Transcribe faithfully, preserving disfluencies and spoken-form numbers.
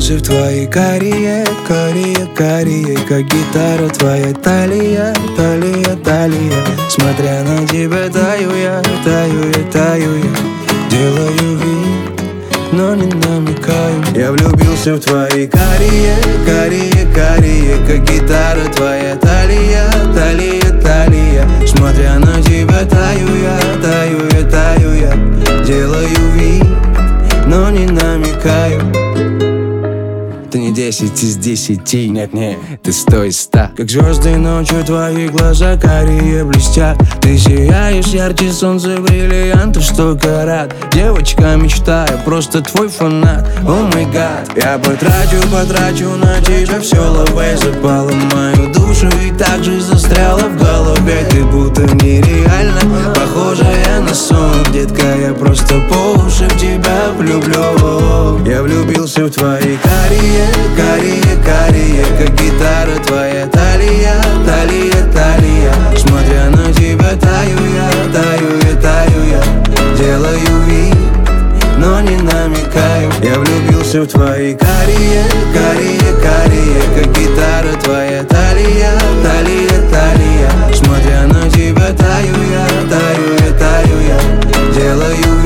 влюбился в твои карие, карие, карие, как гитара твоя талия, талия, талия. Смотря на тебя таю я, таю я, таю я. Делаю вид, но не намекаю. Я влюбился в твои карие, карие, карие, как гитара твоя талия, талия, талия. Смотря на тебя таю я, таю я, таю я. Делаю вид, но не намекаю. Ты не десять из десяти, нет-нет, ты сто из ста. Как звезды ночью твои глаза карие блестят. Ты сияешь ярче солнца бриллиантов сто карат. Девочка мечта, я просто твой фанат. О май гад, я потрачу, потрачу на тебя все лавэ. Запала мою душу и также застряла в голове. Ты будто нереально похожая на сон. Детка, я просто по уши в тебя влюблю. Я влюбился в твои карие, карие, карие, как гитара твоя талия, талия, талия. Смотря на тебя таю я, таю я, таю я. Делаю вид, но не намекаю. Я влюбился в твои карие, карие, карие, как гитара твоя талия, талия, талия. Смотря на тебя таю я, таю я, таю я. Делаю